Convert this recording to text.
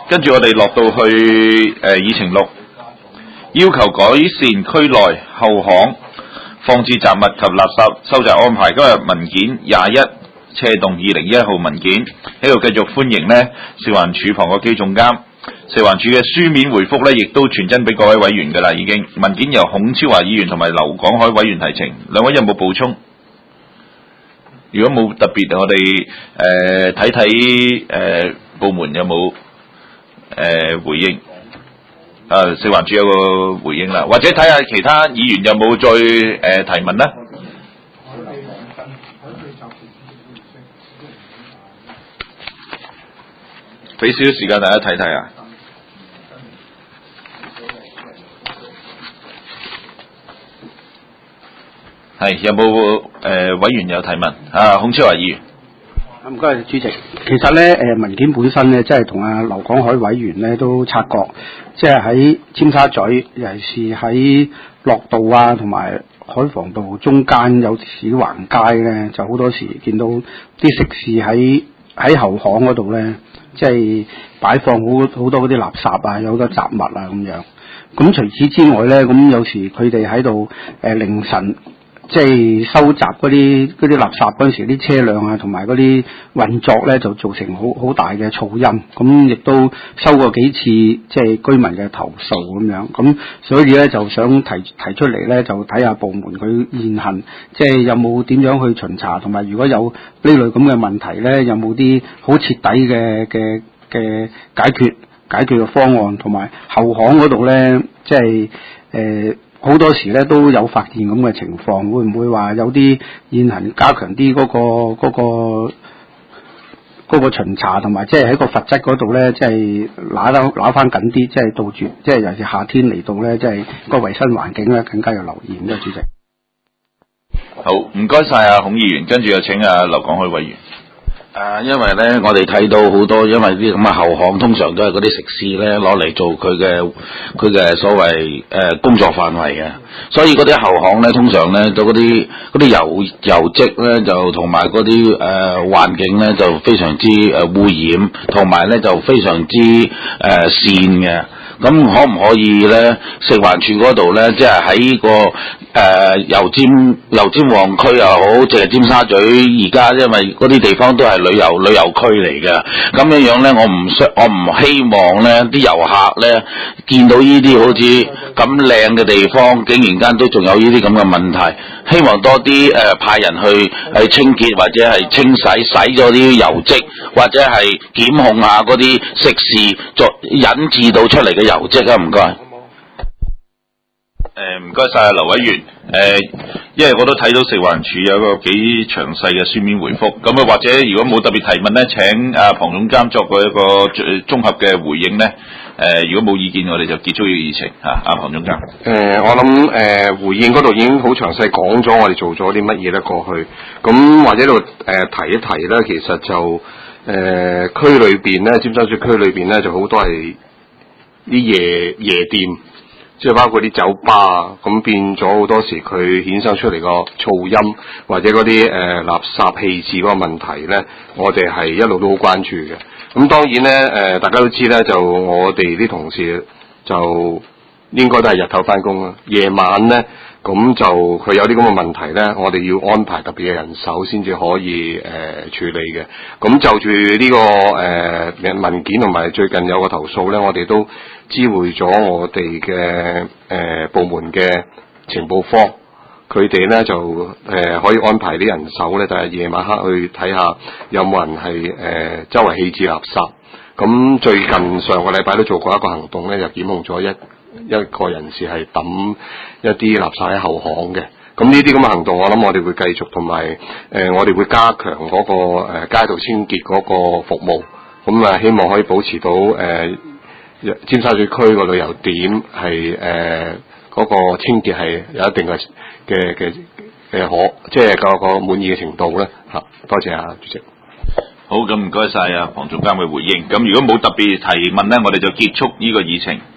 跟住我哋落到去議程6，要求改善區內後巷放置雜物及垃圾收集安排。今日文件21/2021號文件喺度繼續歡迎呢食環署旁個機總監。食環署嘅書面回覆呢，亦都傳真俾各位委員㗎啦，已經。文件由孔超華議員同埋劉廣海委員提呈，兩位有冇補充？如果冇特別，我哋睇睇部門有冇回應。食環署有個回應啦，或者睇下其他議員有冇再提問啦。俾少少時間大家睇睇啊。係有冇委員有提問？孔超華議員。 唔該，主席。其實咧，文件本身咧，即係同劉廣海委員咧都察覺，即係喺尖沙咀，尤其是喺樂道啊，同埋海防道中間有時橫街咧，就好多時見到啲食肆喺後巷嗰度咧，即係擺放好多嗰啲垃圾啊，有好多雜物啊咁樣。咁除此之外咧，咁有時佢哋喺度凌晨，即係收集嗰啲垃圾嗰陣時，啲車輛啊同埋嗰啲運作咧，就造成好大嘅噪音。咁亦都收過幾次即係居民嘅投訴咁樣。咁所以咧就想提出嚟咧，就睇下部門佢現行即係有冇點樣去巡查，同埋如果有呢類咁嘅問題咧，有冇啲好徹底嘅解決嘅方案，同埋後巷嗰度咧，即係好多時咧都有發現咁嘅情況，會唔會話有啲現行加強啲嗰個巡查，同埋即係喺個罰則嗰度咧，即係揦翻緊啲，即係杜絕，即係尤其是夏天嚟到咧，即係個衞生環境咧更加要留意嘅，主席。 好，唔該晒孔議員，跟住又請劉廣海委員。 因為咧，我哋睇到好多，因為啲咁嘅後巷通常都係嗰啲食肆咧攞嚟做佢嘅所謂工作範圍嘅，所以嗰啲後巷咧通常咧就嗰啲油漬咧就同埋嗰啲環境咧就非常之污染，同埋咧就非常之跣嘅。咁可唔可以咧？食環署嗰度咧，即係喺個油尖旺區又好，淨係尖沙咀而家，因為嗰啲地方都係旅遊區嚟嘅。咁樣咧，我唔希望咧啲遊客咧見到呢啲好似咁靚嘅地方，竟然間都仲有呢啲咁嘅問題。希望多啲派人去清潔或者係清洗咗啲油漬，或者係檢控下嗰啲食肆作引致到出嚟嘅油漬啊！唔該。 唔該晒劉委員。因為我都睇到食環署有一個幾詳細嘅書面回覆，咁或者如果冇特別提問咧，請龐總監作過一個綜合嘅回應咧。如果冇意見，我哋就結束呢個議程嚇。龐總監。 我諗回應嗰度已經好詳細講咗我哋做咗啲乜嘢咧過去，咁或者度提一提咧，其實就區裏邊咧，尖沙咀區裏邊咧就好多係啲夜店。即係包括啲酒吧咁變咗好多時佢衍生出嚟個噪音或者嗰啲垃圾棄置嗰個問題咧，我哋係一路都好關注嘅。咁當然咧大家都知咧，就我哋啲同事就應該都係日頭翻工啦，夜晚咧咁就佢有啲咁嘅問題咧，我哋要安排特別嘅人手先至可以處理嘅。咁就住呢個文件同埋最近有個投訴咧，我哋都知會咗我哋嘅部門嘅情報科，佢哋咧就可以安排啲人手咧，就係夜晚黑去睇下有冇人係周圍棄置垃圾。咁最近上個禮拜都做過一個行動咧，就檢控咗一個人士係抌一啲垃圾喺後巷嘅。咁呢啲咁嘅行動，我諗我哋會繼續，同埋我哋會加強嗰個街道清潔嗰個服務。咁希望可以保持到尖沙咀區個旅遊點係嗰個清潔係有一定嘅即係個滿意嘅程度咧嚇。多謝主席。 好，咁唔該晒龐總監嘅回應。咁如果冇特別提問咧，我哋就結束呢個議程。